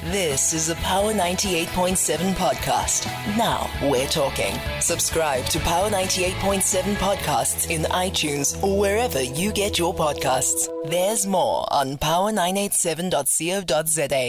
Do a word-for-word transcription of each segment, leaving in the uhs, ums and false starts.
This is a Power ninety-eight point seven podcast. Now we're talking. Subscribe to Power ninety-eight point seven podcasts in iTunes or wherever you get your podcasts. There's more on power nine eight seven dot co dot za.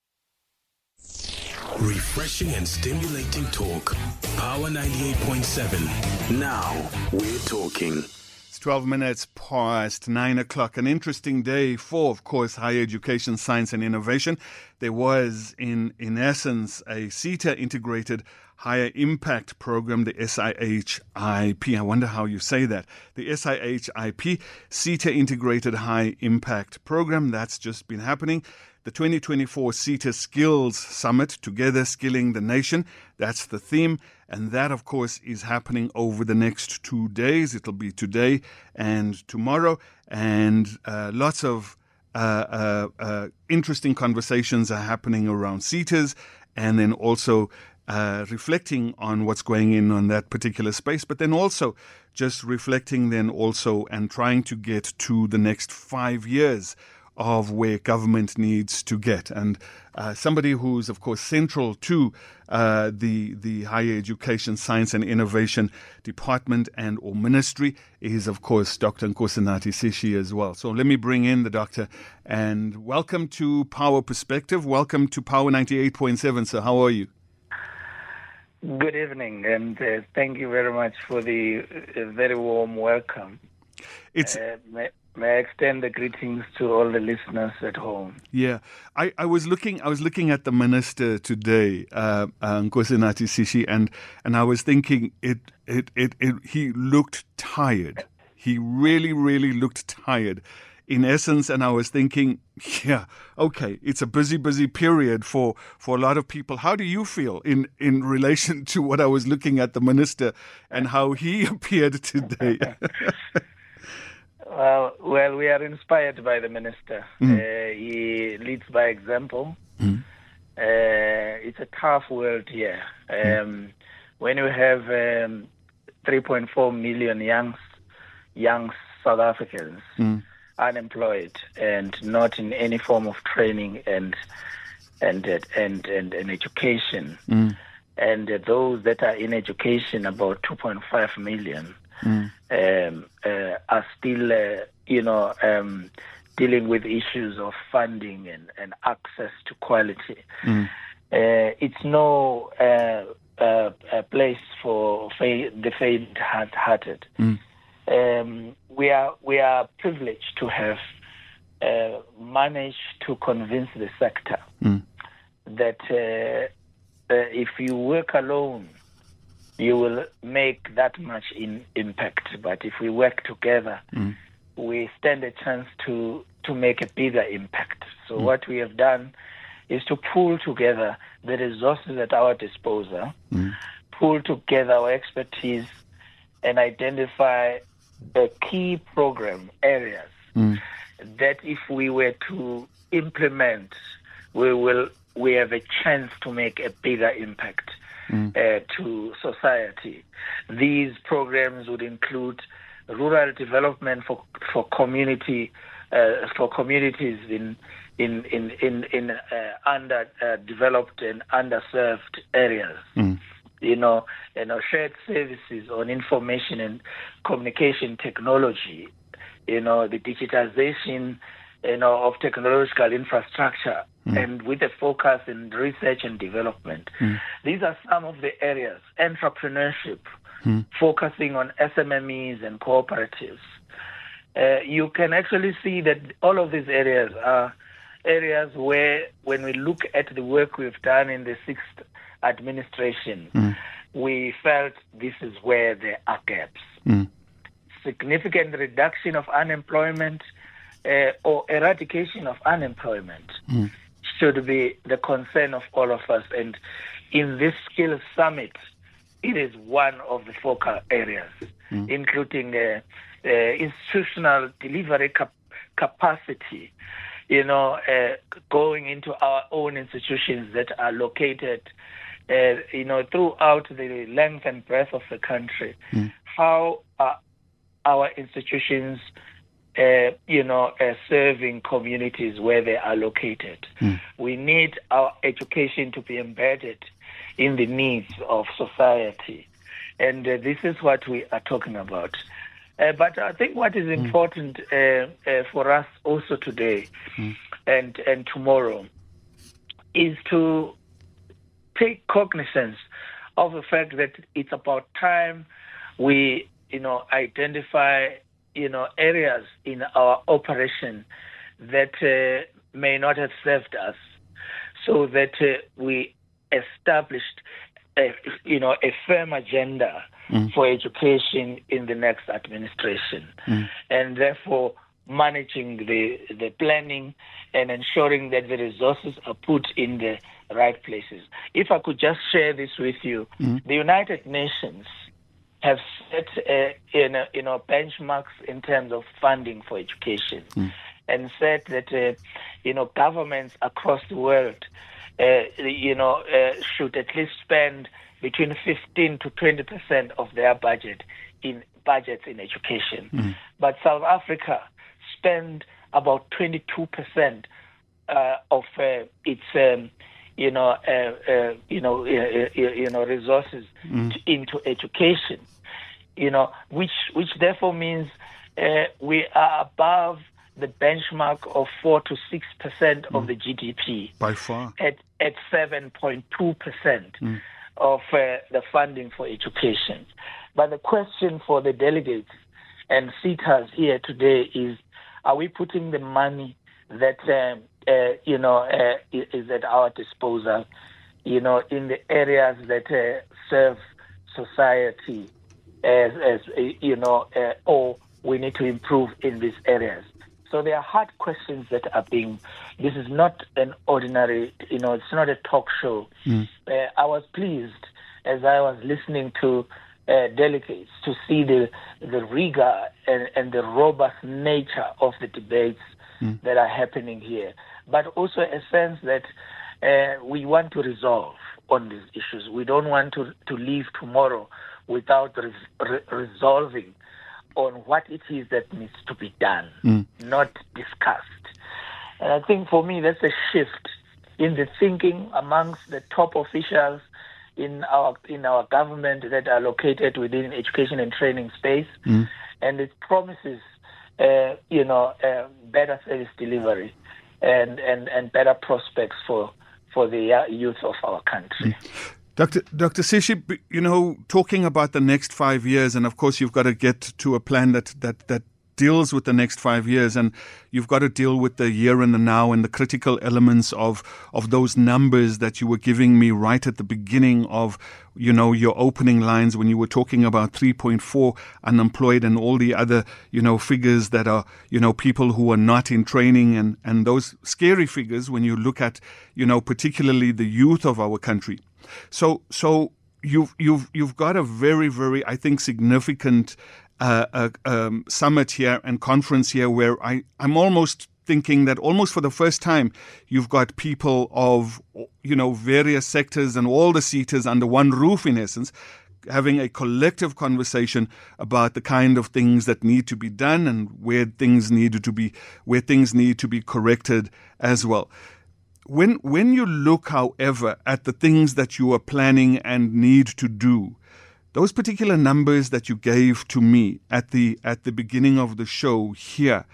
Refreshing and stimulating talk. Power ninety-eight point seven. Now we're talking. It's twelve minutes past nine o'clock. An interesting day for, of course, higher education, science and innovation. There was, in, in essence, a SETA integrated higher impact program, the S I H I P. I wonder how you say that. The S I H I P, SETA integrated high impact program. That's just been happening. The twenty twenty-four SETA Skills Summit, Together Skilling the Nation. That's the theme. And that, of course, is happening over the next two days. It'll be today and tomorrow. And uh, lots of uh, uh, uh, interesting conversations are happening around SETAs, and then also uh, reflecting on what's going in on that particular space, but then also just reflecting then also and trying to get to the next five years of where government needs to get. And uh, somebody who's, of course, central to uh, the the higher education, science and innovation department and or ministry is, of course, Doctor Nkosinathi Sishi as well. So let me bring in the doctor and welcome to Power Perspective. Welcome to Power ninety-eight point seven. So how are you? Good evening, and uh, thank you very much for the uh, very warm welcome. It's uh, may, may I extend the greetings to all the listeners at home. Yeah, I, I was looking. I was looking at the minister today, uh, uh, Nkosinathi Sishi, and and I was thinking it, it it it he looked tired. He really, really looked tired. In essence, and I was thinking, yeah, okay, it's a busy, busy period for, for a lot of people. How do you feel in, in relation to what I was looking at the minister and how he appeared today? well, well, we are inspired by the minister. Mm. Uh, he leads by example. Mm. Uh, it's a tough world here. Um, mm. When you have um, three point four million young, young South Africans, mm. unemployed and not in any form of training and and and and, and education, mm. and those that are in education, about two point five million, mm. um, uh, are still, uh, you know, um, dealing with issues of funding and, and access to quality. Mm. Uh, it's no uh, uh, a place for fa- the faint-hearted. Mm. Um, we are we are privileged to have uh, managed to convince the sector mm. that uh, uh, if you work alone, you will make that much in impact. But if we work together, mm. we stand a chance to to make a bigger impact. So mm. what we have done is to pull together the resources at our disposal, mm. pull together our expertise, and identify the key program areas mm. that if we were to implement, we will we have a chance to make a bigger impact mm. uh, to society. These programs would include rural development for for community uh, for communities in in in in, in uh, underdeveloped uh, and underserved areas. Mm. You know, you know, shared services on information and communication technology, you know, the digitization, you know, of technological infrastructure, mm. and with a focus in research and development. Mm. These are some of the areas. Entrepreneurship, mm. focusing on S M M Es and cooperatives. Uh, you can actually see that all of these areas are areas where, when we look at the work we've done in the sixth administration, mm. we felt this is where there are gaps. Mm. Significant reduction of unemployment uh, or eradication of unemployment mm. should be the concern of all of us. And in this skills summit, it is one of the focal areas, mm. including uh, uh, institutional delivery cap- capacity, you know, uh, going into our own institutions that are located Uh, you know, throughout the length and breadth of the country, mm. how are our institutions uh, you know, uh, serving communities where they are located. Mm. We need our education to be embedded in the needs of society. And uh, this is what we are talking about. Uh, but I think what is important uh, uh, for us also today mm. and, and tomorrow is to take cognizance of the fact that it's about time we, you know, identify, you know, areas in our operation that uh, may not have served us, so that uh, we established, a, you know, a firm agenda mm. for education in the next administration, mm. and therefore managing the the planning and ensuring that the resources are put in the right places. If I could just share this with you, mm. the United Nations have set uh, you know, you know, benchmarks in terms of funding for education, mm. and said that uh, you know, governments across the world uh, you know uh, should at least spend between fifteen to twenty percent of their budget in budgets in education. Mm. But South Africa spend about twenty-two percent uh, of uh, its um, you know uh, uh, you know uh, uh, you know resources mm. to, into education. You know, which which therefore means uh, we are above the benchmark of four to six percent of mm. the G D P by far at at seven point two percent mm. of uh, the funding for education. But the question for the delegates and seaters here today is: are we putting the money that um, uh, you know uh, is at our disposal, you know, in the areas that uh, serve society? As, as you know, uh, or we need to improve in these areas. So there are hard questions that are being. This is not an ordinary, you know, it's not a talk show. Mm. Uh, I was pleased as I was listening to uh, delegates to see the the rigor and, and the robust nature of the debates mm. that are happening here, but also a sense that uh, we want to resolve on these issues. We don't want to to leave tomorrow without re- re- resolving on what it is that needs to be done, mm. not discussed. And I think for me that's a shift in the thinking amongst the top officials in our in our government that are located within education and training space, mm. and it promises, uh, you know, uh, better service delivery and, and, and better prospects for for the youth of our country. Mm. Doctor Doctor Sishi, you know, talking about the next five years, and of course you've got to get to a plan that, that, that deals with the next five years, and you've got to deal with the here and the now and the critical elements of, of those numbers that you were giving me right at the beginning of, you know, your opening lines when you were talking about three point four unemployed and all the other, you know, figures that are, you know, people who are not in training, and, and those scary figures when you look at, you know, particularly the youth of our country. So, so you've you've you've got a very, very, I think, significant uh, uh, um, summit here and conference here, where I I'm almost thinking that almost for the first time you've got people of, you know, various sectors and all the seaters under one roof, in essence, having a collective conversation about the kind of things that need to be done and where things need to be where things need to be corrected as well. When when you look, however, at the things that you are planning and need to do, those particular numbers that you gave to me at the at the beginning of the show here,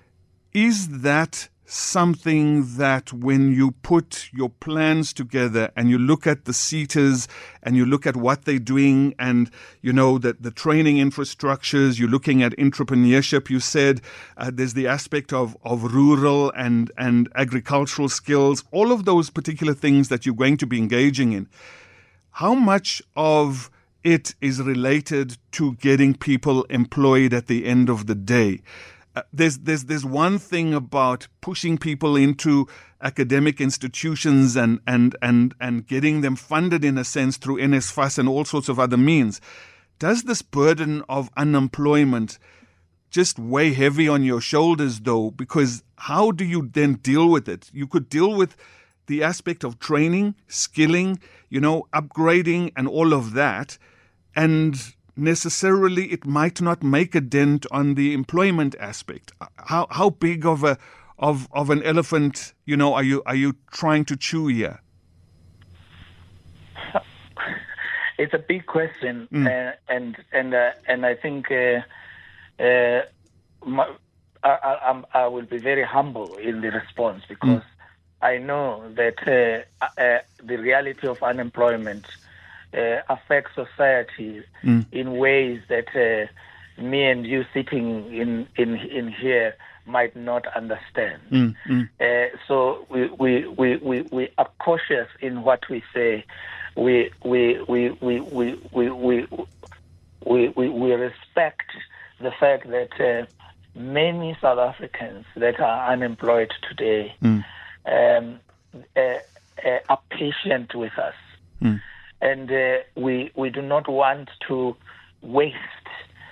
is that something that when you put your plans together and you look at the seaters and you look at what they're doing and, you know, the, the training infrastructures, you're looking at entrepreneurship, you said uh, there's the aspect of, of rural and, and agricultural skills, all of those particular things that you're going to be engaging in. How much of it is related to getting people employed at the end of the day? Uh, there's there's there's one thing about pushing people into academic institutions and and and and getting them funded in a sense through N S F A S and all sorts of other means. Does this burden of unemployment just weigh heavy on your shoulders, though? Because how do you then deal with it? You could deal with the aspect of training, skilling, you know, upgrading and all of that, and necessarily it might not make a dent on the employment aspect. How how big of a of of an elephant, you know, are you are you trying to chew here? It's a big question, Mm. uh, and and uh, and I think uh, uh, my, I, I, I'm- I will be very humble in the response because I know that uh, uh, the reality of unemployment uh, affects society Mm. in ways that uh, me and you sitting in in in here might not understand. Mm, mm, Uh, so we, we, we, we, we are cautious in what we say. We we we we we we we, we, we, we respect the fact that uh, many South Africans that are unemployed today mm, um, uh, uh, are patient with us, mm, and uh, we we do not want to waste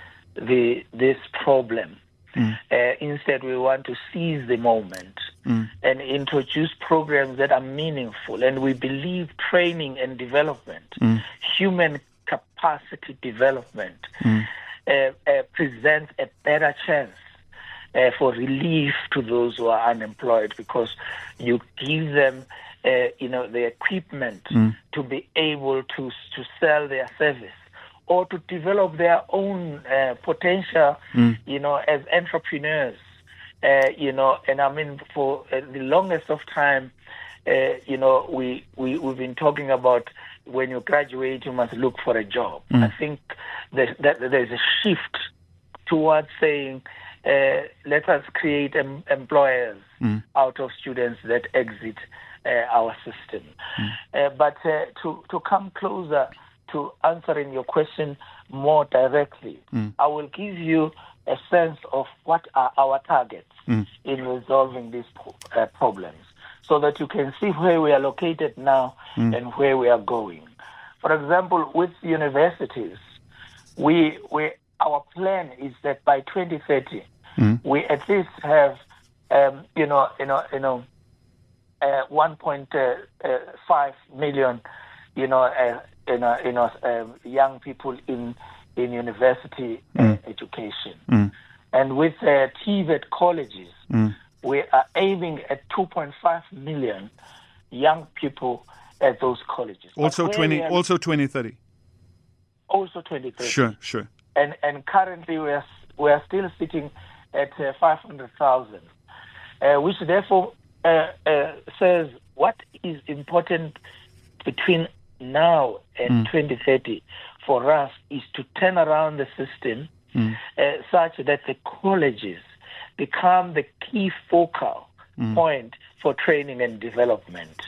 the this problem. mm, Uh, instead, we want to seize the moment mm, and introduce programs that are meaningful. And we believe training and development, Mm. human capacity development, Mm. uh, uh, presents a better chance uh, for relief to those who are unemployed because you give them, uh, you know, the equipment Mm. to be able to to sell their service or to develop their own uh, potential, Mm. you know, as entrepreneurs. Uh, you know, and I mean, for uh, the longest of time, uh, you know, we, we, we've been talking about when you graduate, you must look for a job. Mm. I think that, that there's a shift towards saying, uh, let us create em- employers Mm. out of students that exit uh, our system. Uh, but uh, to, to come closer to answering your question more directly, Mm. I will give you a sense of what are our targets Mm. in resolving these po- uh, problems so that you can see where we are located now Mm. and where we are going. For example, with universities, we, we our plan is that by twenty thirty, Mm. we at least have, um, you know, you know, you know, uh, one point five million, you know, uh, you know, you know, um, young people in in university uh, Mm. education, Mm. and with uh, T V E T colleges, Mm. we are aiming at two point five million young people at those colleges. But Also where twenty. we are- Also twenty thirty. also twenty thirty. Sure. Sure. and and currently we are we are still sitting at uh, five hundred thousand, uh, which therefore uh, uh, says what is important between now and Mm. twenty thirty for us is to turn around the system Mm. uh, such that the colleges become the key focal Mm. point for training and development.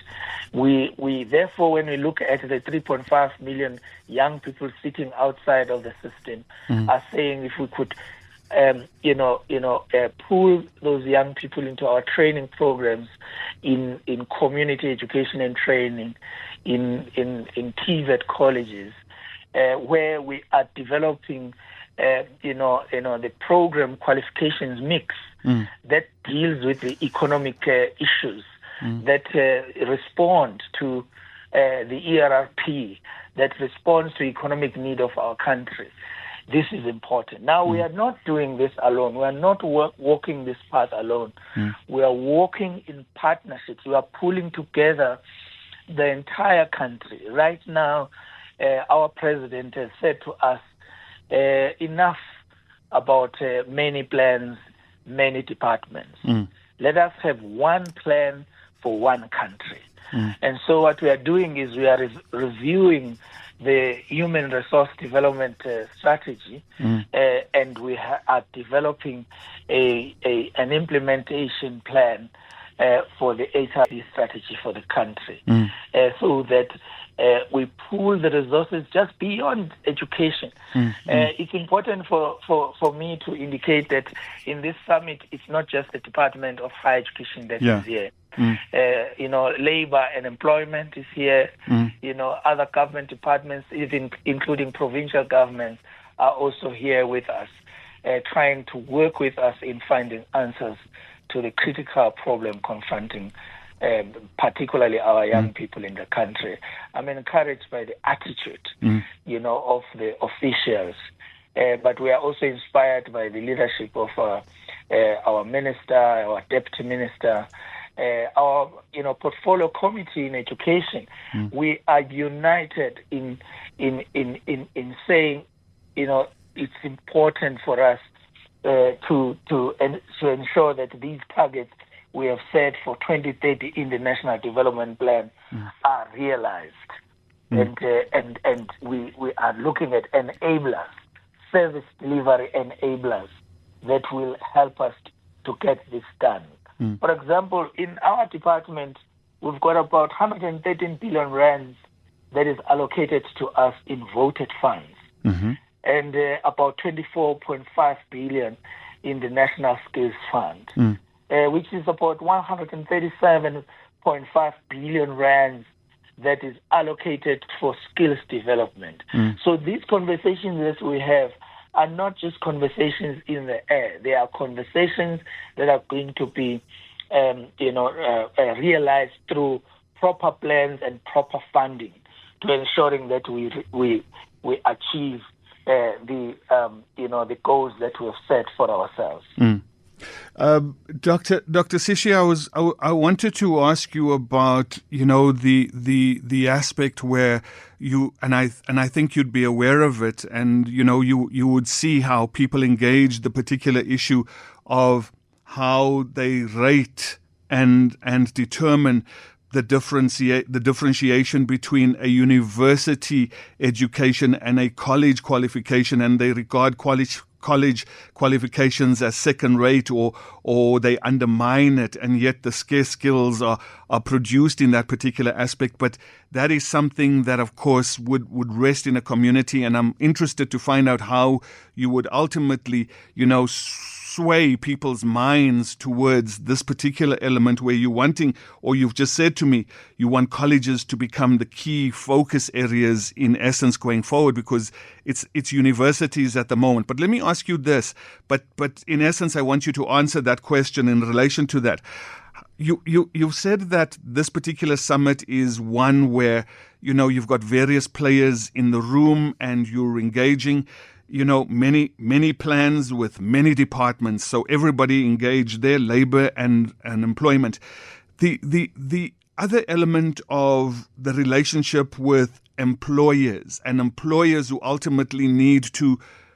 We we therefore, when we look at the three point five million young people sitting outside of the system, Mm. are saying if we could, um, you know, you know, uh, pull those young people into our training programs in in community education and training, in in in T V E T colleges, uh, where we are developing, uh, you know, you know, the program qualifications mix Mm. that deals with the economic uh, issues that uh, respond to uh, the E R R P, that responds to economic need of our country. This is important. Now, we are not doing this alone. We are not work, walking this path alone. Mm. We are walking in partnerships. We are pulling together the entire country. Right now, uh, our president has said to us, uh, enough about uh, many plans, many departments. Mm. Let us have one plan for one country. Mm. And so what we are doing is we are re- reviewing the human resource development uh, strategy, Mm. uh, and we ha- are developing a, a an implementation plan uh, for the H R D strategy for the country, Mm. uh, so that uh, we pool the resources just beyond education. Mm. Uh, it's important for, for, for me to indicate that in this summit, it's not just the Department of Higher Education that is Yeah. here. Mm. Uh, you know, labor and employment is here. Mm. You know, other government departments, even including provincial governments, are also here with us, uh, trying to work with us in finding answers to the critical problem confronting um, particularly our young mm. people in the country. I'm encouraged by the attitude, mm. you know, of the officials. Uh, but we are also inspired by the leadership of uh, uh, our minister, our deputy minister, uh, our, you know, portfolio committee in education. Mm. We are united in, in in in in saying, you know, it's important for us uh, to to en- to ensure that these targets we have set for twenty thirty in the National Development Plan mm. are realized, mm. and uh, and and we we are looking at enablers. Service delivery enablers that will help us to get this done. Mm. For example, in our department, we've got about one hundred thirteen billion rands that is allocated to us in voted funds, mm-hmm. and uh, about twenty-four point five billion in the National Skills Fund, mm. uh, which is about one hundred thirty-seven point five billion rands that is allocated for skills development. Mm. So these conversations that we have are not just conversations in the air. They are conversations that are going to be, um, you know, uh, uh, realized through proper plans and proper funding to ensuring that we we we achieve uh, the um, you know the goals that we have set for ourselves. Mm. Um, Doctor Doctor Sishi, I was I, I wanted to ask you about you know the the the aspect where you and I and I think you'd be aware of it, and you know you you would see how people engage the particular issue of how they rate and and determine the differentiate the differentiation between a university education and a college qualification, and they regard college college qualifications as second rate, or or they undermine it, and yet the scarce skills are are produced in that particular aspect. But that is something that, of course, would, would rest in a community, and I'm interested to find out how you would ultimately, you know, sway people's minds towards this particular element where you're wanting, or you've just said to me, you want colleges to become the key focus areas in essence going forward, because it's it's universities at the moment. But let me ask you this, but but in essence, I want you to answer that question in relation to that. You, you, you've said that this particular summit is one where, you know, you've got various players in the room and you're engaging, you know, many, many plans with many departments. So everybody engaged there, labor and, and employment. The, the, the other element of the relationship with employers and employers who ultimately need to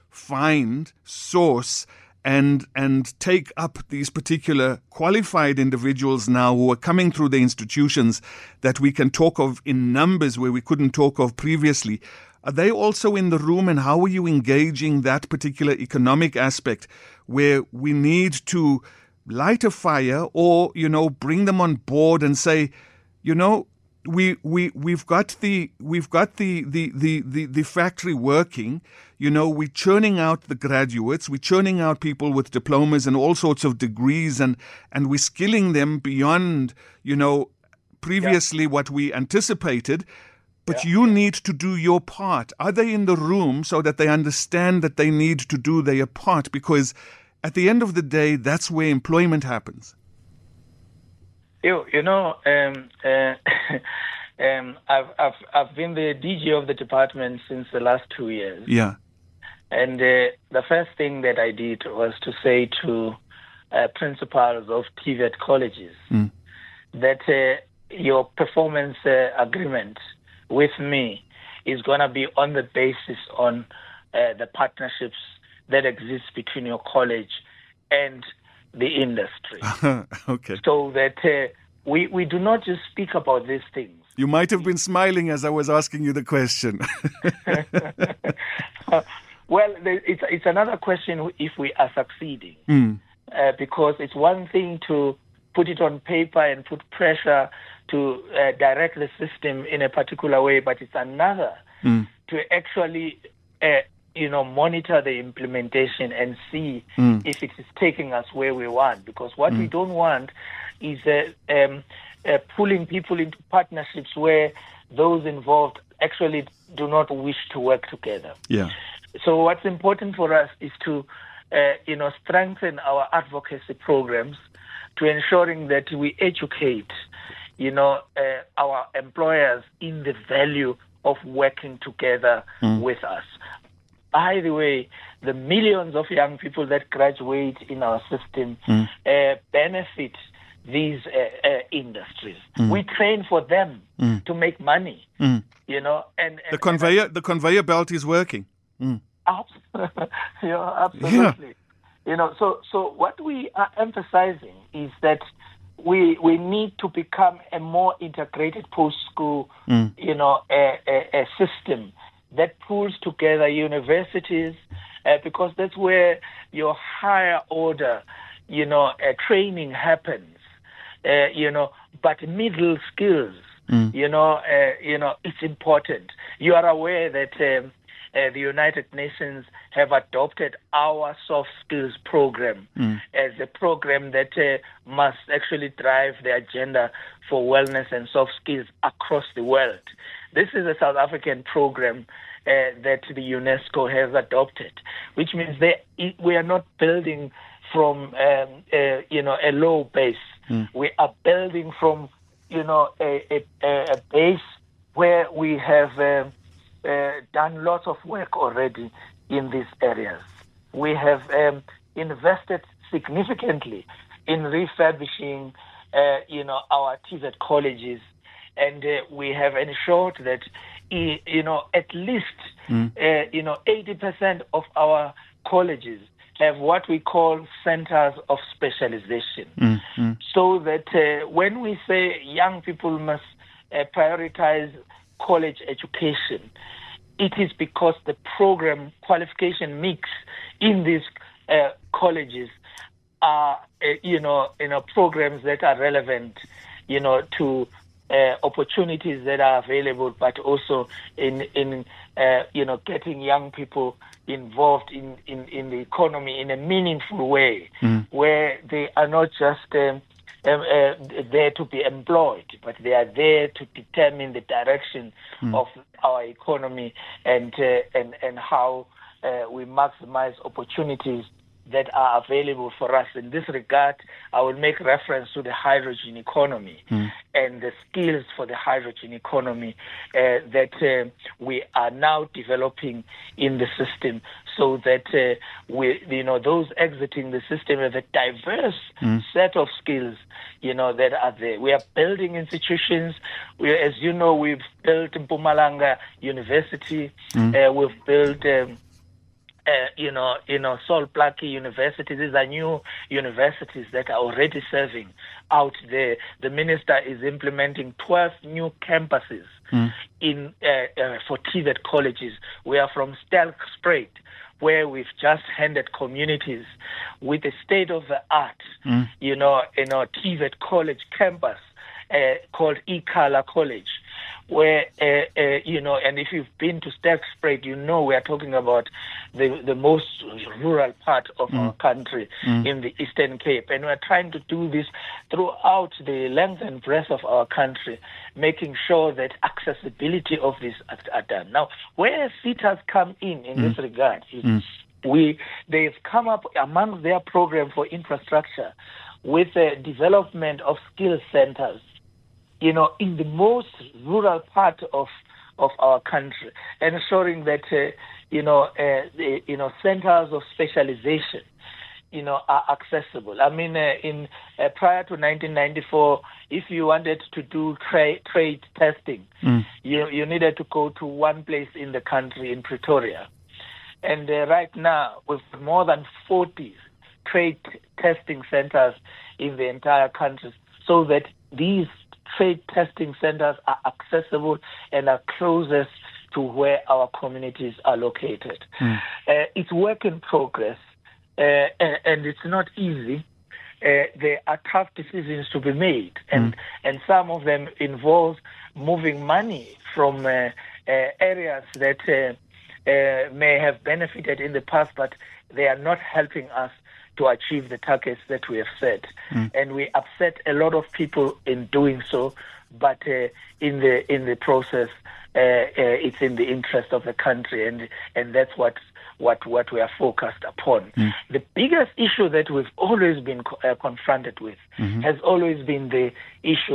find, source, and and take up these particular qualified individuals now who are coming through the institutions that we can talk of in numbers where we couldn't talk of previously. Are they also in the room, and how are you engaging that particular economic aspect where we need to light a fire or, you know, bring them on board and say, you know, we we we've got the we've got the the the the, the factory working. You know, we're churning out the graduates, we're churning out people with diplomas and all sorts of degrees, and, and we're skilling them beyond, you know, previously yeah. what we anticipated. But yeah. you need to do your part. Are they in the room so that they understand that they need to do their part? Because at the end of the day, that's where employment happens. You, you know, um, uh, um, I've, I've, I've been the D G of the department since the last two years. Yeah. And uh, the first thing that I did was to say to uh, principals of T V E T colleges mm. that uh, your performance uh, agreement with me is going to be on the basis on uh, the partnerships that exist between your college and the industry. Okay. So that uh, we, we do not just speak about these things. You might have been smiling as I was asking you the question. Well, it's it's another question if we are succeeding, mm. uh, because it's one thing to put it on paper and put pressure to uh, direct the system in a particular way, but it's another mm. to actually, uh, you know, monitor the implementation and see mm. if it is taking us where we want. Because what mm. we don't want is uh, um, uh, pulling people into partnerships where those involved actually do not wish to work together. Yeah. So what's important for us is to, uh, you know, strengthen our advocacy programs to ensuring that we educate you know, uh, our employers in the value of working together mm. with us. By the way, the millions of young people that graduate in our system mm. uh, benefit these uh, uh, industries. Mm. We train for them mm. to make money, mm. you know. And, and the conveyor, and I, the conveyor belt is working. Mm. Absolutely, you know, absolutely. Yeah. You know, so so what we are emphasizing is that we we need to become a more integrated post-school, mm. you know, a, a, a system that pulls together universities, uh, because that's where your higher order, you know, uh, training happens. Uh, you know, but middle skills, mm. you know, uh, you know, it's important. You are aware that um, uh, the United Nations have adopted our soft skills program mm. as a program that uh, must actually drive the agenda for wellness and soft skills across the world. This is a South African program uh, that the UNESCO has adopted, which means they, we are not building from, um, uh, you know, a low base. Mm. We are building from, you know, a, a, a base where we have uh, uh, done lots of work already in these areas. We have um, invested significantly in refurbishing, uh, you know, our T V E T colleges, and uh, we have ensured that, you know, at least, mm. uh, you know, eighty percent of our colleges have what we call centers of specialization. Mm, mm. So that uh, when we say young people must uh, prioritize college education, it is because the program qualification mix in these uh, colleges are, uh, you know, you know, programs that are relevant, you know, to uh, opportunities that are available, but also in, in uh, you know, getting young people involved in, in, in the economy in a meaningful way, mm. where they are not just um, um, uh, there to be employed, but they are there to determine the direction mm. of our economy and uh, and and how uh, we maximize opportunities that are available for us. In this regard, I will make reference to the hydrogen economy mm. and the skills for the hydrogen economy uh, that uh, we are now developing in the system, so that uh, we, you know, those exiting the system have a diverse mm. set of skills, you know, that are there. We are building institutions. We, as you know, we've built Mpumalanga University. Mm. Uh, we've built Um, Uh, you know, you know, Sol Plaatje University. These are new universities that are already serving out there. The minister is implementing twelve new campuses mm. in uh, uh, for T V E T colleges. We are from Stelkspruit, where we've just handed communities with a state-of-the-art, mm. you know, you know, T V E T college campus uh, called Ikhala College, where, uh, uh, you know, and if you've been to Stelkspruit, you know we are talking about the, the most rural part of mm. our country mm. in the Eastern Cape. And we're trying to do this throughout the length and breadth of our country, making sure that accessibility of this are, are done. Now, where SETAs come in in mm. this regard is mm. we they've come up among their program for infrastructure with the development of skill centers, you know, in the most rural part of of our country, ensuring that uh, you know uh, the, you know centers of specialization, you know, are accessible. I mean, uh, in uh, prior to nineteen ninety-four, if you wanted to do tra- trade testing, mm. you you needed to go to one place in the country, in Pretoria, and uh, right now with more than forty trade testing centers in the entire country, so that these trade testing centers are accessible and are closest to where our communities are located. Mm. Uh, it's work in progress, uh, and, and it's not easy. Uh, there are tough decisions to be made, and, mm. and some of them involve moving money from uh, uh, areas that uh, uh, may have benefited in the past, but they are not helping us to achieve the targets that we have set. Mm. And we upset a lot of people in doing so, but uh, in the in the process, uh, uh, it's in the interest of the country, and and that's what what what we are focused upon. Mm. The biggest issue that we've always been co- uh, confronted with mm-hmm. has always been the issue of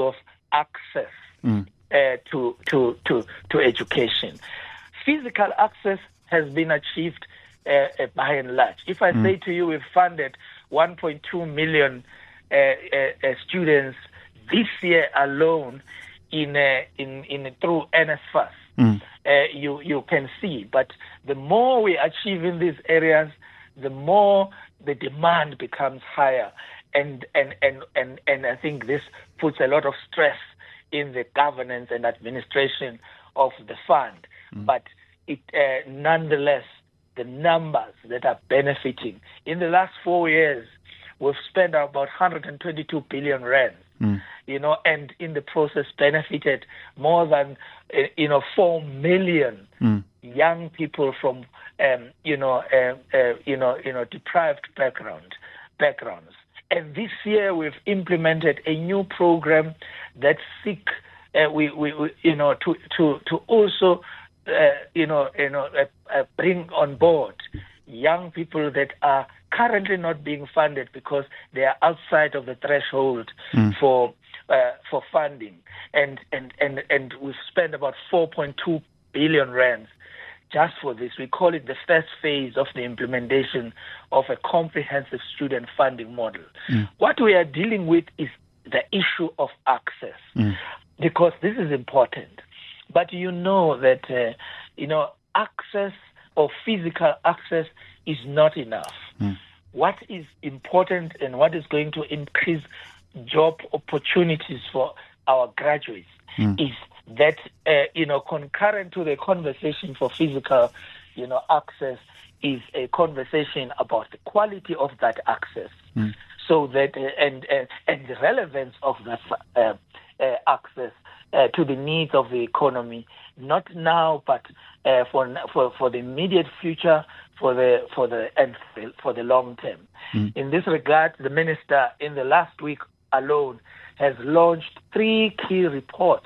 access Mm. uh, to, to, to, to education. Physical access has been achieved uh, uh, by and large. If I mm. say to you we've funded one point two million uh, uh, uh, students this year alone in uh, in in through N S F A S, mm. uh, you you can see. But the more we achieve in these areas, the more the demand becomes higher, and and and and, and I think this puts a lot of stress in the governance and administration of the fund. Mm. But it uh, nonetheless, the numbers that are benefiting in the last four years, we've spent about one hundred twenty-two billion rand. Mm. You know, and in the process benefited more than, you know, four million mm. young people from, um, you know, uh, uh, you know, you know, deprived background backgrounds. And this year we've implemented a new program that seek, uh, we, we, we, you know, to to to also, uh, you know, you know, uh, uh, bring on board young people that are currently not being funded because they are outside of the threshold mm. for uh, for funding, and and and and we've spent about four point two billion rands just for this. We call it the first phase of the implementation of a comprehensive student funding model. Mm. What we are dealing with is the issue of access, mm. because this is important. But you know that uh, you know access or physical access is not enough. Mm. What is important and what is going to increase job opportunities for our graduates mm. is that, uh, you know, concurrent to the conversation for physical, you know, access is a conversation about the quality of that access. Mm. So that, uh, and, uh, and the relevance of that uh, uh, access uh, to the needs of the economy, not now, but uh, for, for, for the immediate future, for the for the and for the long term. Mm. In this regard, the minister in the last week alone has launched three key reports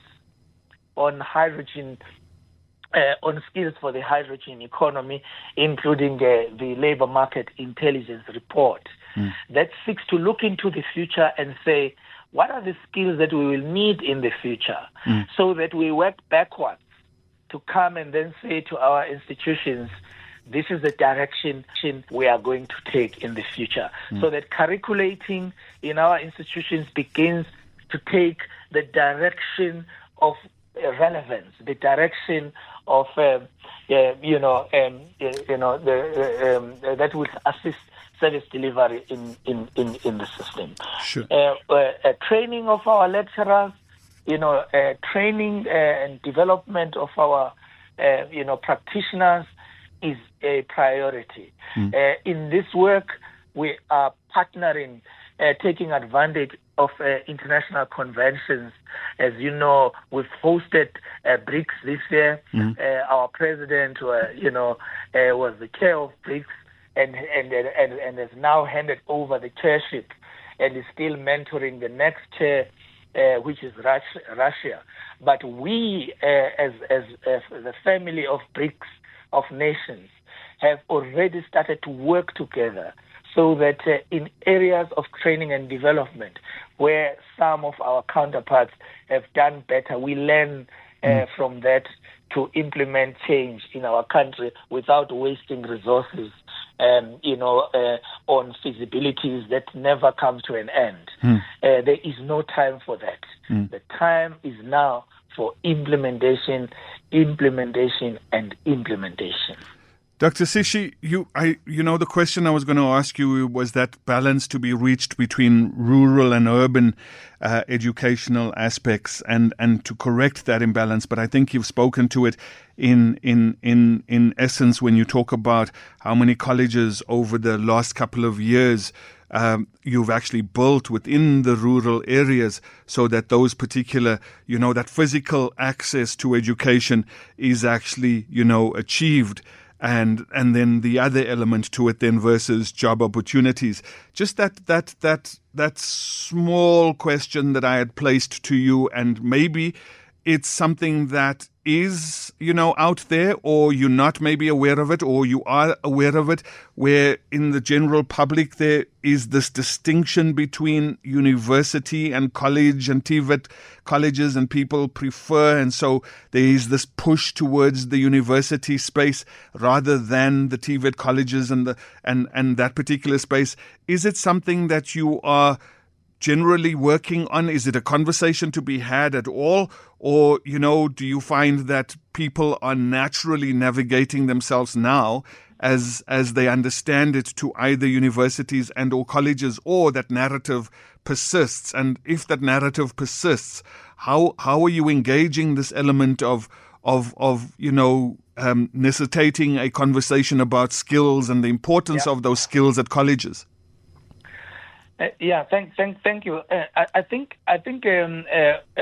on hydrogen, uh, on skills for the hydrogen economy, including uh, the labor market intelligence report mm. that seeks to look into the future and say, what are the skills that we will need in the future, mm. so that we work backwards to come and then say to our institutions, this is the direction we are going to take in the future. Mm. So that curriculating in our institutions begins to take the direction of uh, relevance, the direction of, uh, uh, you know, um, uh, you know, the, uh, um, uh, that will assist service delivery in, in, in, in the system. Sure. Uh, uh, uh, training of our lecturers, you know, uh, training uh, and development of our, uh, you know, practitioners is a priority. Mm. Uh, in this work, we are partnering, uh, taking advantage of uh, international conventions. As you know, we've hosted uh, BRICS this year. Mm. Uh, our president, uh, you know, uh, was the chair of BRICS, and and, and and has now handed over the chairship, and is still mentoring the next chair, uh, which is Russia. But we, uh, as, as as the family of BRICS, of nations, have already started to work together so that uh, in areas of training and development where some of our counterparts have done better, we learn uh, mm. from that to implement change in our country without wasting resources, um, you know, uh, on feasibilities that never come to an end. Mm. Uh, there is no time for that. Mm. The time is now for implementation, implementation, and implementation. Doctor Sishi, you, I, you know, the question I was going to ask you was that balance to be reached between rural and urban uh, educational aspects, and, and to correct that imbalance. But I think you've spoken to it in in in in essence when you talk about how many colleges over the last couple of years Um, you've actually built within the rural areas so that those particular, you know, that physical access to education is actually, you know, achieved. And and then the other element to it then versus job opportunities. Just that that that that small question that I had placed to you, and maybe it's something that is, you know, out there, or you're not maybe aware of it, or you are aware of it, where in the general public there is this distinction between university and college and T V E T colleges, and people prefer, and so there is this push towards the university space rather than the T V E T colleges and the and, and that particular space. Is it something that you are generally working on? Is it a conversation to be had at all? Or, you know, do you find that people are naturally navigating themselves now as as they understand it to either universities and or colleges, or that narrative persists? And if that narrative persists, how how are you engaging this element of of of you know um, necessitating a conversation about skills and the importance yeah. of those skills at colleges? Uh, yeah, thank, thank, thank you. Uh, I, I think, I think, um, uh, uh,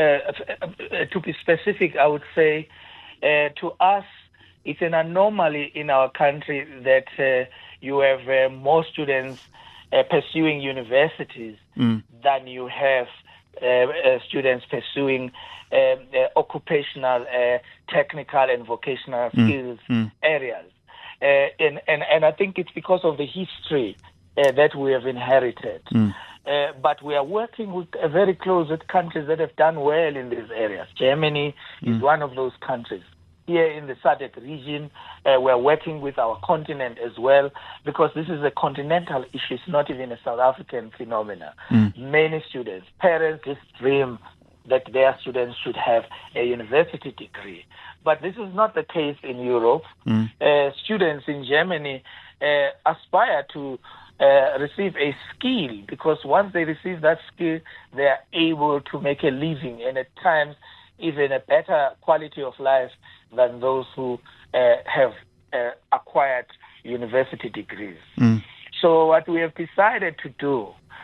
uh, to be specific, I would say, uh, to us, it's an anomaly in our country that uh, you have uh, more students uh, pursuing universities mm. than you have uh, uh, students pursuing uh, uh, occupational, uh, technical, and vocational mm. skills mm. areas. Uh, and, and, and I think it's because of the history Uh, that we have inherited. Mm. Uh, but we are working with, uh, very close with countries that have done well in these areas. Germany mm. is one of those countries. Here in the S A D C region, uh, we are working with our continent as well, because this is a continental issue. It's not even a South African phenomenon. Mm. Many students, parents just dream that their students should have a university degree. But this is not the case in Europe. Mm. Uh, students in Germany uh, aspire to Uh, receive a skill, because once they receive that skill, they are able to make a living, and at times even a better quality of life than those who uh, have uh, acquired university degrees. Mm. So what we have decided to do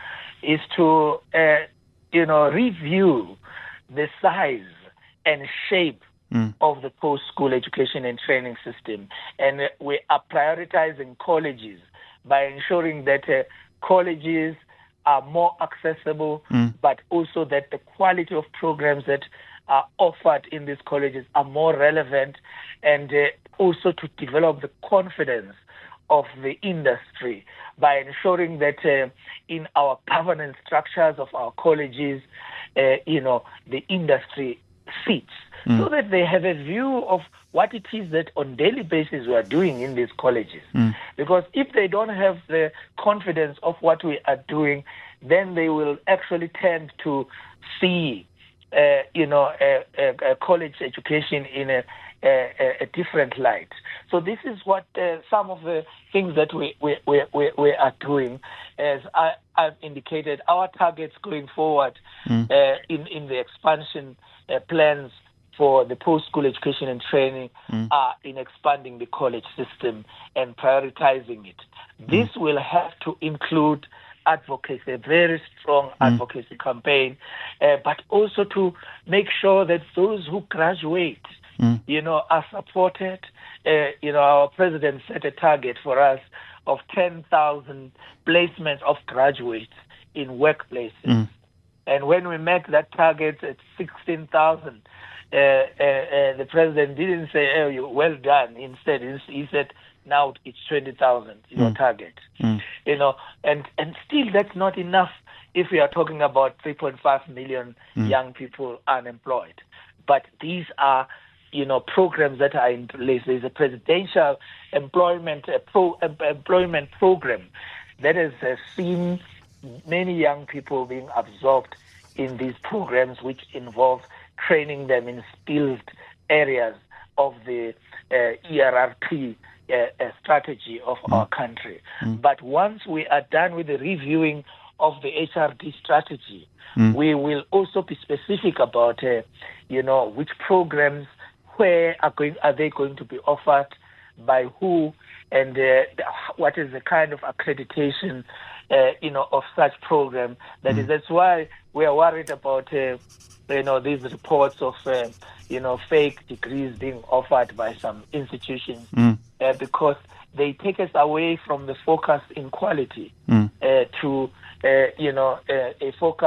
is to, uh, you know, review the size and shape mm. of the post-school education and training system, and we are prioritizing colleges by ensuring that uh, colleges are more accessible, mm. but also that the quality of programs that are offered in these colleges are more relevant, and uh, also to develop the confidence of the industry by ensuring that uh, in our governance structures of our colleges, uh, you know, the industry fits, mm. so that they have a view of what it is that on daily basis we are doing in these colleges. Mm. Because if they don't have the confidence of what we are doing, then they will actually tend to see, uh, you know, a, a, a college education in a, a, a different light. So this is what uh, some of the things that we, we, we, we, we are doing. As I, I've indicated, our targets going forward mm. uh, in, in the expansion uh, plans for the post-school education and training mm. are in expanding the college system and prioritizing it. Mm. This will have to include advocacy, a very strong advocacy mm. campaign, uh, but also to make sure that those who graduate, mm. you know, are supported. Uh, you know, our president set a target for us of ten thousand placements of graduates in workplaces. Mm. And when we met that target at sixteen thousand, Uh, uh, uh, the president didn't say, oh, you well done. Instead, he said, now it's twenty thousand, your mm. target. Mm. You know, and, and still that's not enough if we are talking about three point five million mm. young people unemployed. But these are, you know, programs that are in place. There's a presidential employment uh, pro, uh, employment program that has uh, seen many young people being absorbed in these programs, which involve training them in skilled areas of the uh, E R R P uh, uh, strategy of mm. our country. Mm. But once we are done with the reviewing of the H R D strategy, mm. we will also be specific about, uh, you know, which programs, where are going, are they going to be offered, by who, and uh, what is the kind of accreditation, uh, you know, of such program. That mm. is, that's why we are worried about, uh, you know, these reports of, uh, you know, fake degrees being offered by some institutions, mm. uh, because they take us away from the focus in quality mm. uh, to, uh, you know, uh, a focus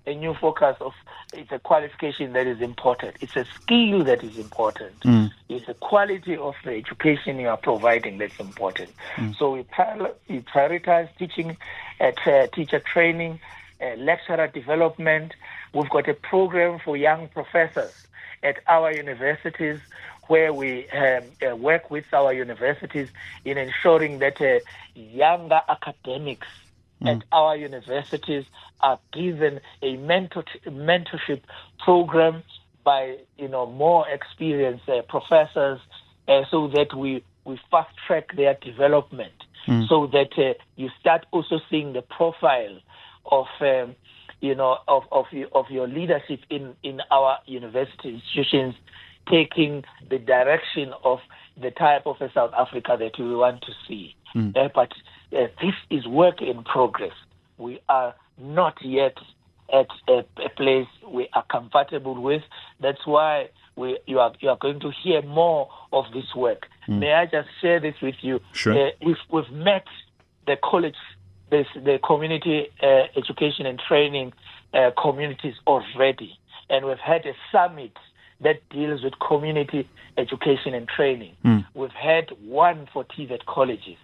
a new focus of it's a qualification that is important. It's a skill that is important. Mm. It's the quality of the education you are providing that's important. Mm. So we, pri- we prioritize teaching, uh, tra- teacher training, uh, lecturer development. We've got a program for young professors at our universities where we um, uh, work with our universities in ensuring that uh, younger academics mm. at our universities are given a mentor- mentorship program by, you know, more experienced uh, professors uh, so that we, we fast-track their development mm. so that uh, you start also seeing the profile of, um, you know, of, of, of your leadership in, in our university institutions taking the direction of the type of a South Africa that we want to see. Mm. Uh, but uh, this is work in progress. We are not yet at a, a place we are comfortable with. That's why we you are you are going to hear more of this work. Mm. May I just share this with you? Sure. Uh, we've, we've met the college, this, the community uh, education and training uh, communities already, and we've had a summit that deals with community education and training. Mm. We've had one for T V E T colleges.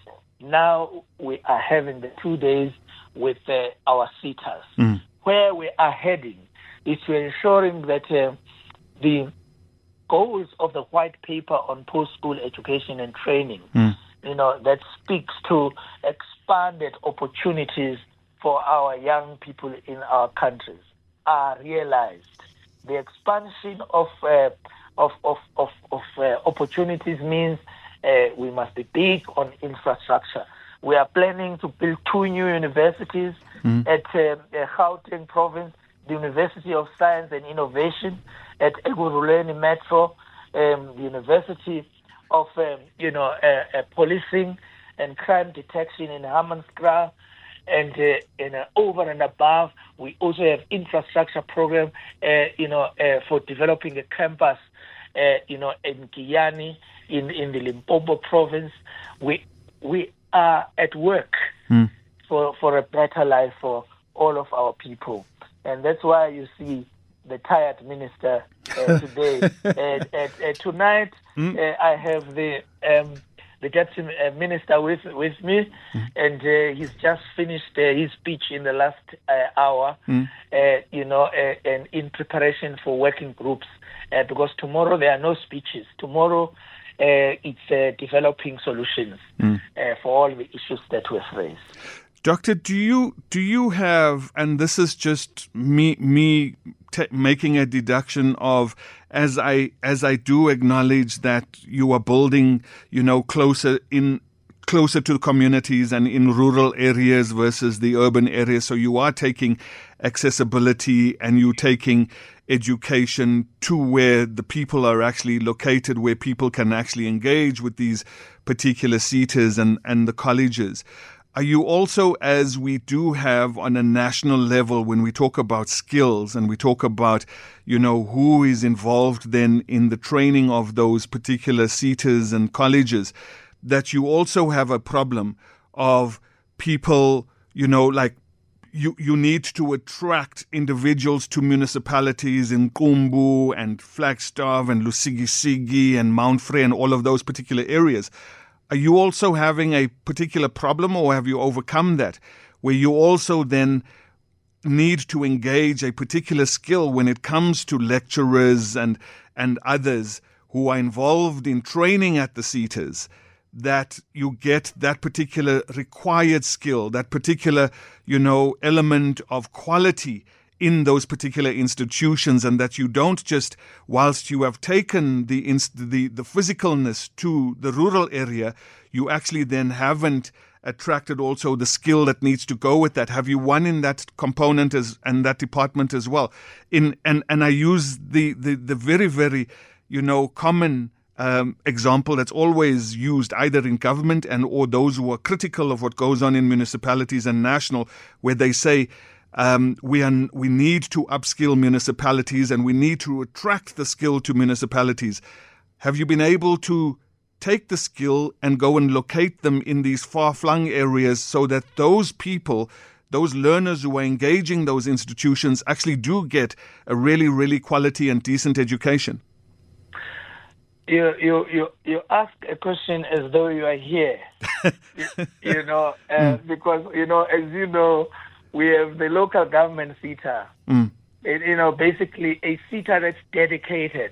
Now we are having the two days with uh, our SETAs. Mm. Where we are heading is to ensuring that uh, the goals of the white paper on post-school education and training, mm. you know, that speaks to expanded opportunities for our young people in our countries are realized. The expansion of uh, of of of, of uh, opportunities means uh, we must be big on infrastructure. We are planning to build two new universities mm. at uh, the Gauteng province, the University of Science and Innovation at Ekurhuleni Metro, um, the University of um, you know uh, uh, Policing and Crime Detection in Hammanskraal. And, uh, and uh, over and above, we also have infrastructure program, uh, you know, uh, for developing a campus, uh, you know, in Giyani, in, in the Limpopo province. We we are at work mm. for, for a better life for all of our people. And that's why you see the tired minister uh, today. and, and, and tonight, mm. uh, I have the... Um, the deputy minister with with me, mm. and uh, he's just finished uh, his speech in the last uh, hour, mm. uh, you know, uh, and in preparation for working groups, uh, because tomorrow there are no speeches. Tomorrow uh, it's uh, developing solutions mm. uh, for all the issues that we've raised. Doctor, do you do you have, and this is just me me t- making a deduction of, as I as I do acknowledge that you are building, you know, closer in closer to the communities and in rural areas versus the urban areas. So you are taking accessibility and you're taking education to where the people are actually located, where people can actually engage with these particular SETAs and, and the colleges. Are you also, as we do have on a national level, when we talk about skills and we talk about, you know, who is involved then in the training of those particular SETAs and colleges, that you also have a problem of people, you know, like you, you need to attract individuals to municipalities in Kumbu and Flagstaff and Lusigisigi and Mount Frey and all of those particular areas. Are you also having a particular problem, or have you overcome that, where you also then need to engage a particular skill when it comes to lecturers and and others who are involved in training at the SETAs, that you get that particular required skill, that particular, you know, element of quality in those particular institutions, and that you don't just, whilst you have taken the inst- the the physicalness to the rural area, you actually then haven't attracted also the skill that needs to go with that. Have you won in that component as and that department as well? In and and I use the the the very very, you know, common um, example that's always used either in government and or those who are critical of what goes on in municipalities and national, where they say, Um, we are, we need to upskill municipalities and we need to attract the skill to municipalities. Have you been able to take the skill and go and locate them in these far-flung areas so that those people those learners who are engaging those institutions actually do get a really, really quality and decent education? You you you you ask a question as though you are here, you, you know, uh, mm. because you know, as you know, we have the local government SETA. Mm. It, you know, basically a SETA that's dedicated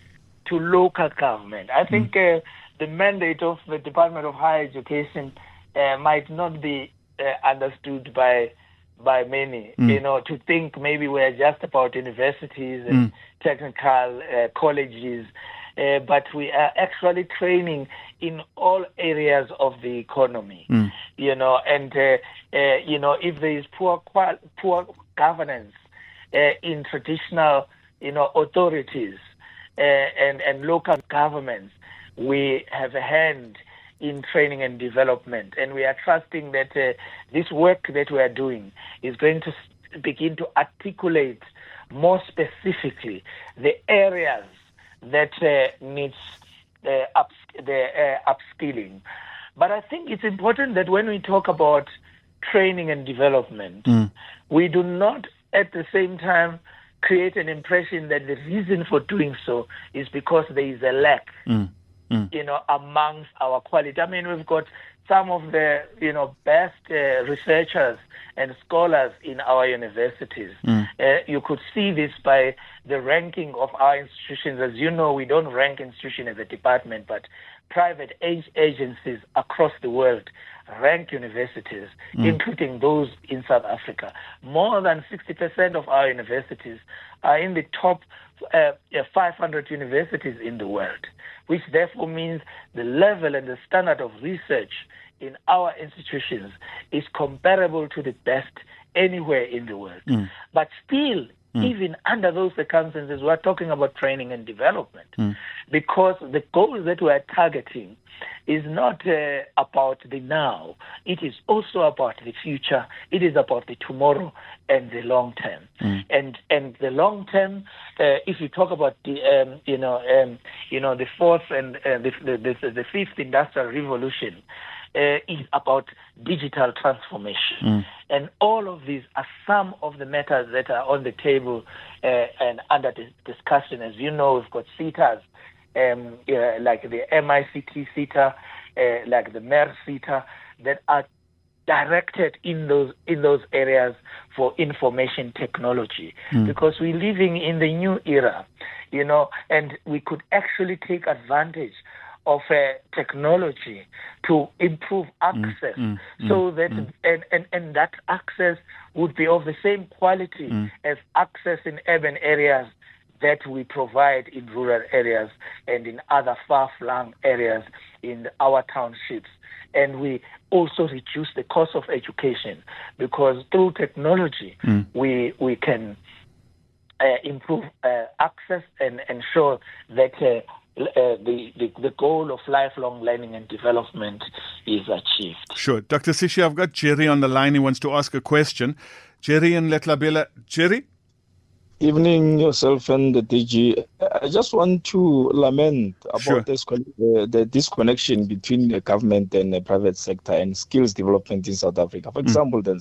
to local government. I think mm. uh, the mandate of the Department of Higher Education uh, might not be uh, understood by by many. Mm. You know, to think maybe we're just about universities and mm. technical uh, colleges. Uh, but we are actually training in all areas of the economy, mm. you know, and, uh, uh, you know, if there is poor qual- poor governance uh, in traditional, you know, authorities uh, and, and local governments, we have a hand in training and development. And we are trusting that uh, this work that we are doing is going to begin to articulate more specifically the areas that uh, needs uh, up, the uh, upskilling. But I think it's important that when we talk about training and development, mm. we do not at the same time create an impression that the reason for doing so is because there is a lack, mm. Mm. you know, amongst our quality. I mean, we've got some of the, you know, best uh, researchers and scholars in our universities. Mm. Uh, you could see this by the ranking of our institutions. As you know, we don't rank institutions as a department, but private age agencies across the world rank universities, mm. including those in South Africa. More than sixty percent of our universities are in the top uh, five hundred universities in the world, which therefore means the level and the standard of research in our institutions is comparable to the best anywhere in the world. Mm. But still, mm. even under those circumstances, we're talking about training and development mm. because the goals that we're targeting is not uh, about the now. It is also about the future. It is about the tomorrow and the long term. Mm. And and the long term, uh, if you talk about the um, you know um, you know the fourth and uh, the, the, the the fifth industrial revolution. Uh, is about digital transformation. Mm. And all of these are some of the matters that are on the table uh, and under dis- discussion. As you know, we've got SETAs, um, uh, like the M I C T SETA, uh, like the M E R SETA, that are directed in those in those areas for information technology. Mm. Because we're living in the new era, you know, and we could actually take advantage of uh, technology to improve access mm, mm, so that mm. and, and, and that access would be of the same quality mm. as access in urban areas that we provide in rural areas and in other far-flung areas in our townships. And we also reduce the cost of education because through technology mm. we we can uh, improve uh, access and ensure that uh, Uh, the, the, the goal of lifelong learning and development is achieved. Sure. Doctor Sishi, I've got Jerry on the line. He wants to ask a question. Jerry in Letlabela. Jerry? Evening, yourself and the D G. I just want to lament about sure. this, uh, the disconnection between the government and the private sector and skills development in South Africa. For example, mm. then,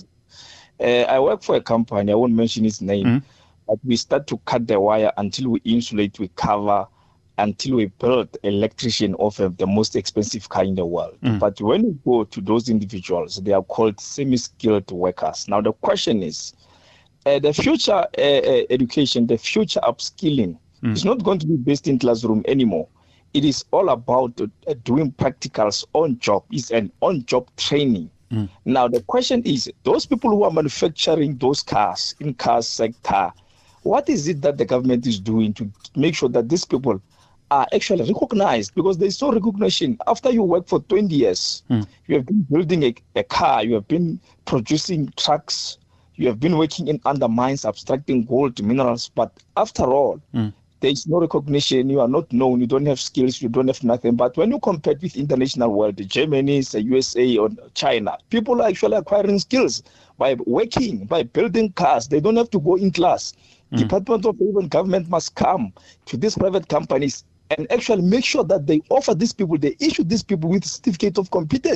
uh, I work for a company, I won't mention its name, mm. but we start to cut the wire until we insulate, we cover, until we build electrician of uh, the most expensive car in the world. Mm. But when you go to those individuals, they are called semi-skilled workers. Now the question is, uh, the future uh, uh, education, the future upskilling mm. is not going to be based in classroom anymore. It is all about uh, doing practicals on job. It's an on-job training. Mm. Now the question is, those people who are manufacturing those cars in car sector, what is it that the government is doing to make sure that these people are actually recognized? Because there's no recognition. After you work for twenty years, mm. you have been building a, a car, you have been producing trucks, you have been working in under mines, abstracting gold, minerals, but after all, mm. there is no recognition, you are not known, you don't have skills, you don't have nothing. But when you compare with international world, the Germany, the U S A, or China, people are actually acquiring skills by working, by building cars. They don't have to go in class. Mm. Department of Labor and government must come to these private companies and actually make sure that they offer these people, they issue these people with certificate of competency.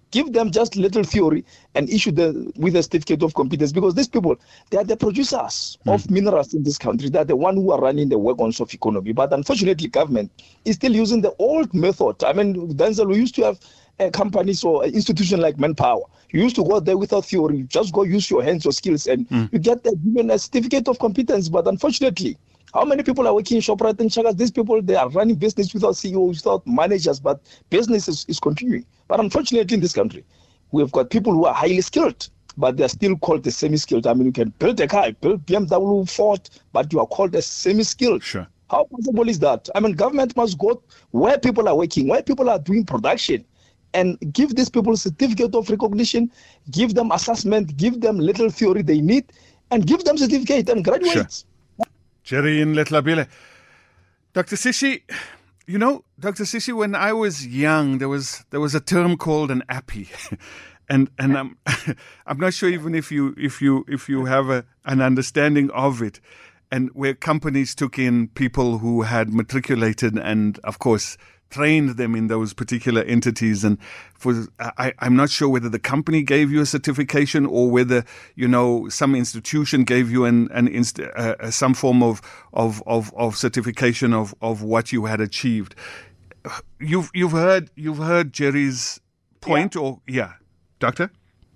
Give them just little theory and issue them with a certificate of competence, because these people, they are the producers mm. of minerals in this country. They are the one who are running the wagons of economy. But unfortunately, government is still using the old method. I mean, Denzel, we used to have uh, companies or institutions like Manpower. You used to go there without theory. You just go use your hands or skills and mm. you get the, given a certificate of competence. But unfortunately, how many people are working in Shoprite and Chagas? These people, they are running business without C E Os, without managers, but business is, is continuing. But unfortunately, in this country, we've got people who are highly skilled, but they're still called the semi-skilled. I mean, you can build a car, build B M W, Ford, but you are called a semi-skilled. Sure. How possible is that? I mean, government must go where people are working, where people are doing production, and give these people a certificate of recognition, give them assessment, give them little theory they need, and give them certificate and graduate. Sure. Jerry in Letlabile. Doctor Sishi, you know, Doctor Sishi, when I was young, there was there was a term called an appy. and and I'm I'm not sure even if you if you if you have a, an understanding of it, and where companies took in people who had matriculated and of course trained them in those particular entities. And for I, I'm not sure whether the company gave you a certification or whether, you know, some institution gave you an, an inst- uh, some form of, of, of, of certification of, of what you had achieved. You've, you've heard, you've heard Jerry's point, yeah. or, yeah, Doctor?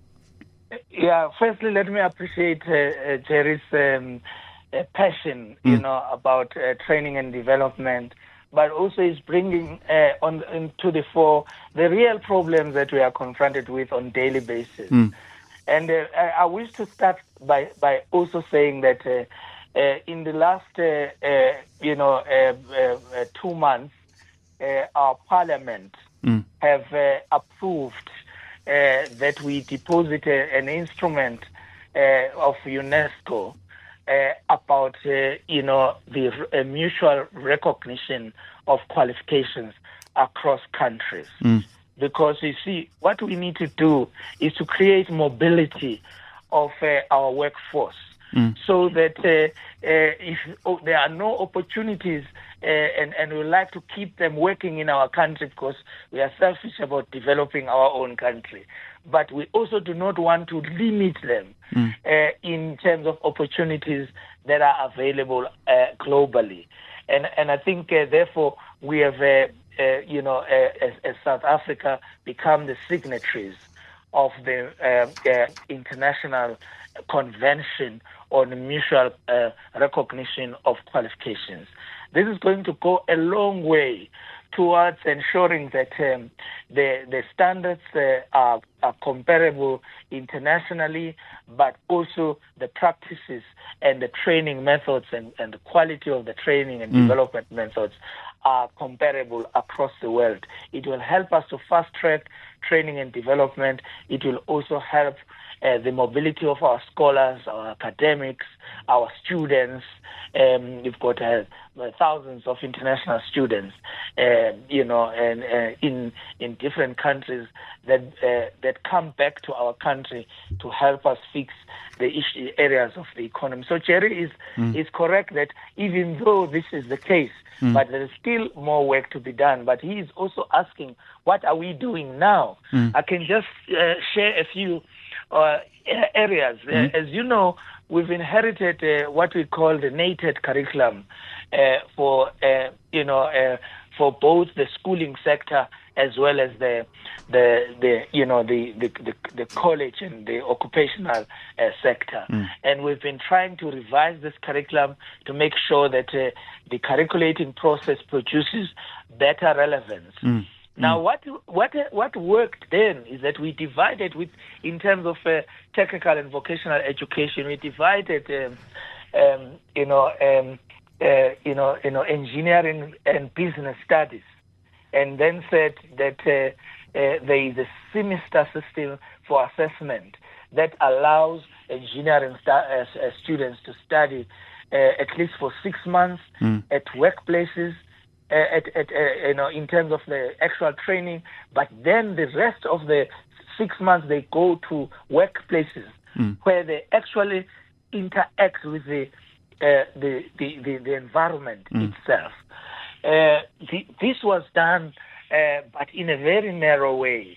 Yeah, firstly, let me appreciate uh, uh, Jerry's um, uh, passion, mm. you know, about uh, training and development, but also is bringing uh, on into the fore the real problems that we are confronted with on daily basis. Mm. And uh, I, I wish to start by, by also saying that uh, uh, in the last, uh, uh, you know, uh, uh, uh, two months, uh, our parliament mm. have uh, approved uh, that we deposit uh, an instrument uh, of UNESCO Uh, about, uh, you know, the uh, mutual recognition of qualifications across countries. Mm. Because, you see, what we need to do is to create mobility of uh, our workforce mm. so that uh, uh, if oh, there are no opportunities uh, and, and we like to keep them working in our country because we are selfish about developing our own country. But we also do not want to limit them mm. uh, in terms of opportunities that are available uh, globally. And and I think, uh, therefore, we have, uh, uh, you know, uh, as, as South Africa, become the signatories of the uh, uh, International Convention on Mutual uh, Recognition of Qualifications. This is going to go a long way towards ensuring that um, the the standards uh, are, are comparable internationally, but also the practices and the training methods and, and the quality of the training and mm. development methods are comparable across the world. It will help us to fast-track training and development. It will also help uh, the mobility of our scholars, our academics, our students. Um, we've got uh, thousands of international students, uh, you know, and uh, in in different countries that uh, that come back to our country to help us fix the issue, areas of the economy. So Jerry is mm. is correct that even though this is the case, mm. but there is still more work to be done. But he is also asking, what are we doing now? Mm. I can just uh, share a few uh, areas. Mm. Uh, as you know, we've inherited uh, what we call the NATED curriculum uh, for, uh, you know, uh, for both the schooling sector as well as the, the, the you know, the, the, the, the college and the occupational uh, sector. Mm. And we've been trying to revise this curriculum to make sure that uh, the curriculating process produces better relevance. Mm. Now, what what what worked then is that we divided with, in terms of uh, technical and vocational education, we divided, um, um, you know, um, uh, you know, you know, engineering and business studies, and then said that uh, uh, there is a semester system for assessment that allows engineering stu- uh, uh, students to study uh, at least for six months mm. at workplaces. Uh, at, at uh, you know, in terms of the actual training, but then the rest of the six months they go to workplaces mm. where they actually interact with the uh, the, the, the the environment mm. itself. Uh, the, this was done, uh, but in a very narrow way,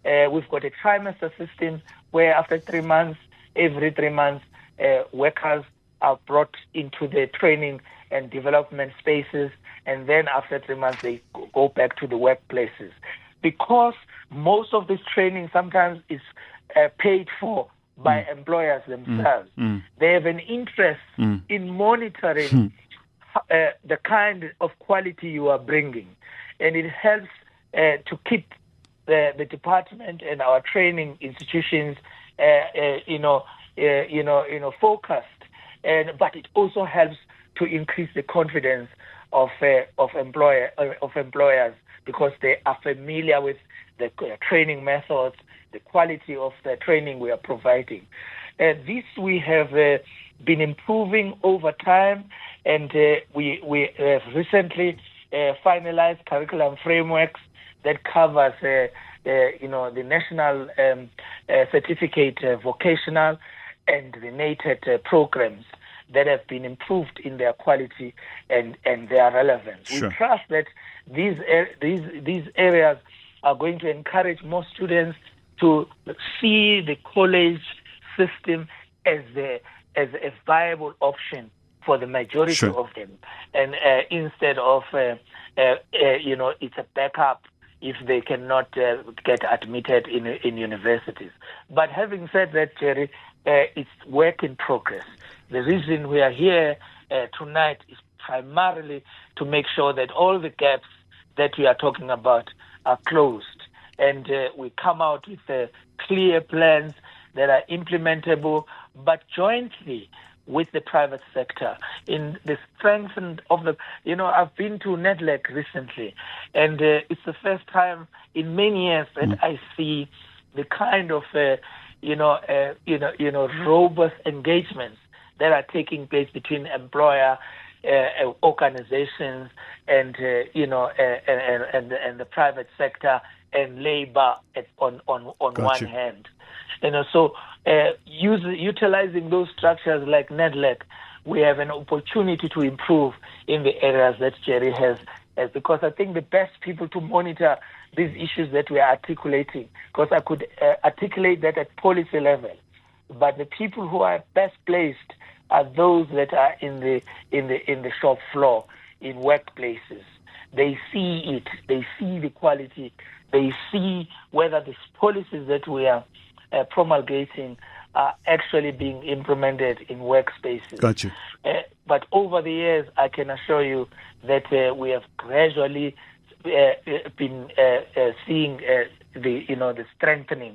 Uh, we've got a trimester system where after three months, every three months, uh, workers are brought into the training and development spaces, and then after three months, they go back to the workplaces. Because most of this training sometimes is uh, paid for by mm. employers themselves. Mm. Mm. They have an interest mm. in monitoring mm. uh, the kind of quality you are bringing. And it helps uh, to keep the, the department and our training institutions, uh, uh, you know, uh, you know, you know, focused. And but it also helps to increase the confidence of uh, of employer uh, of employers, because they are familiar with the uh, training methods, the quality of the training we are providing. Uh, this we have uh, been improving over time, and uh, we we have recently uh, finalized curriculum frameworks that covers uh, uh, you know the national um, uh, certificate uh, vocational and the NATED uh, programs that have been improved in their quality and, and their relevance. Sure. We trust that these these these areas are going to encourage more students to see the college system as a as a viable option for the majority sure. of them, and uh, instead of uh, uh, uh, you know it's a backup if they cannot uh, get admitted in in universities. But having said that, Jerry, uh, it's work in progress. The reason we are here uh, tonight is primarily to make sure that all the gaps that we are talking about are closed, and uh, we come out with uh, clear plans that are implementable, but jointly with the private sector in the strengthened of the, you know, I've been to NEDLAC recently, and uh, it's the first time in many years that mm. I see the kind of, uh, you know, uh, you know, you know, robust engagements that are taking place between employer uh, organizations and, uh, you know, uh, and, and and the private sector and labor at, on on on Got one you. hand. You know, so uh, use, utilizing those structures like NEDLAC, we have an opportunity to improve in the areas that Jerry has, has, because I think the best people to monitor these issues that we are articulating, because I could uh, articulate that at policy level, but the people who are best placed are those that are in the in the in the shop floor, in workplaces. They see it, they see the quality, they see whether these policies that we are Uh, promulgating are actually being implemented in workspaces. Gotcha. Uh, but over the years, I can assure you that uh, we have gradually uh, been uh, uh, seeing uh, the you know the strengthening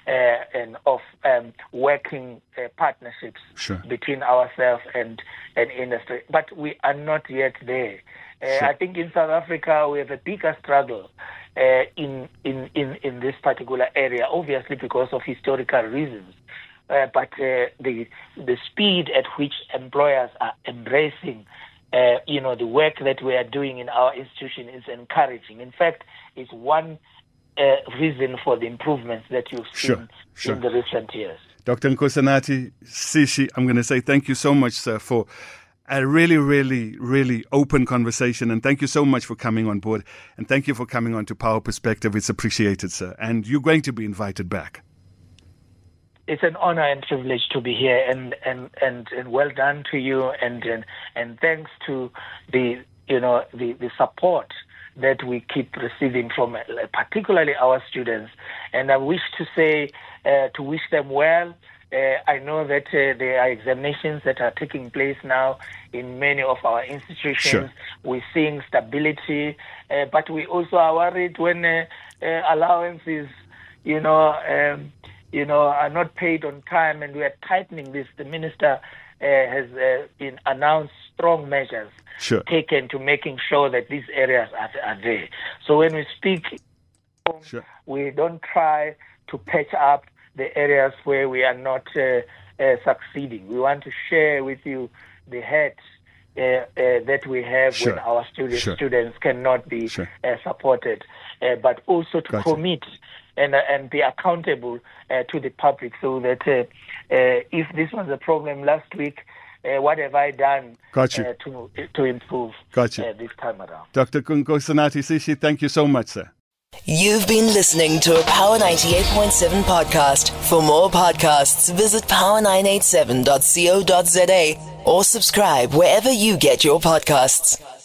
uh, and of um, working uh, partnerships sure. between ourselves and and industry. But we are not yet there. Uh, sure. I think in South Africa we have a bigger struggle uh, in, in, in, in this particular area, obviously because of historical reasons. Uh, but uh, the the speed at which employers are embracing, uh, you know, the work that we are doing in our institution is encouraging. In fact, it's one uh, reason for the improvements that you've seen sure. Sure. in the recent years. Doctor Nkosanathi Sishi, I'm going to say thank you so much, sir, for a really, really, really open conversation. And thank you so much for coming on board. And thank you for coming on to Power Perspective. It's appreciated, sir. And you're going to be invited back. It's an honor and privilege to be here. And, and, and, and well done to you. And, and, and thanks to the, you know, the, the support that we keep receiving from particularly our students. And I wish to say, uh, to wish them well. Uh, I know that uh, there are examinations that are taking place now in many of our institutions. Sure. We're seeing stability, uh, but we also are worried when uh, uh, allowances, you know, um, you know, are not paid on time, and we are tightening this. The minister uh, has uh, been announced strong measures sure. taken to making sure that these areas are, are there. So when we speak, sure. we don't try to patch up the areas where we are not uh, uh, succeeding. We want to share with you the hurt uh, uh, that we have sure. when our students sure. students cannot be sure. uh, supported, uh, but also to gotcha. commit and uh, and be accountable uh, to the public, so that uh, uh, if this was a problem last week, uh, what have I done uh, to to improve uh, this time around? Doctor Nkosanathi Sishi, thank you so much, sir. You've been listening to a Power ninety-eight point seven podcast. For more podcasts, visit power nine eight seven dot co dot za or subscribe wherever you get your podcasts.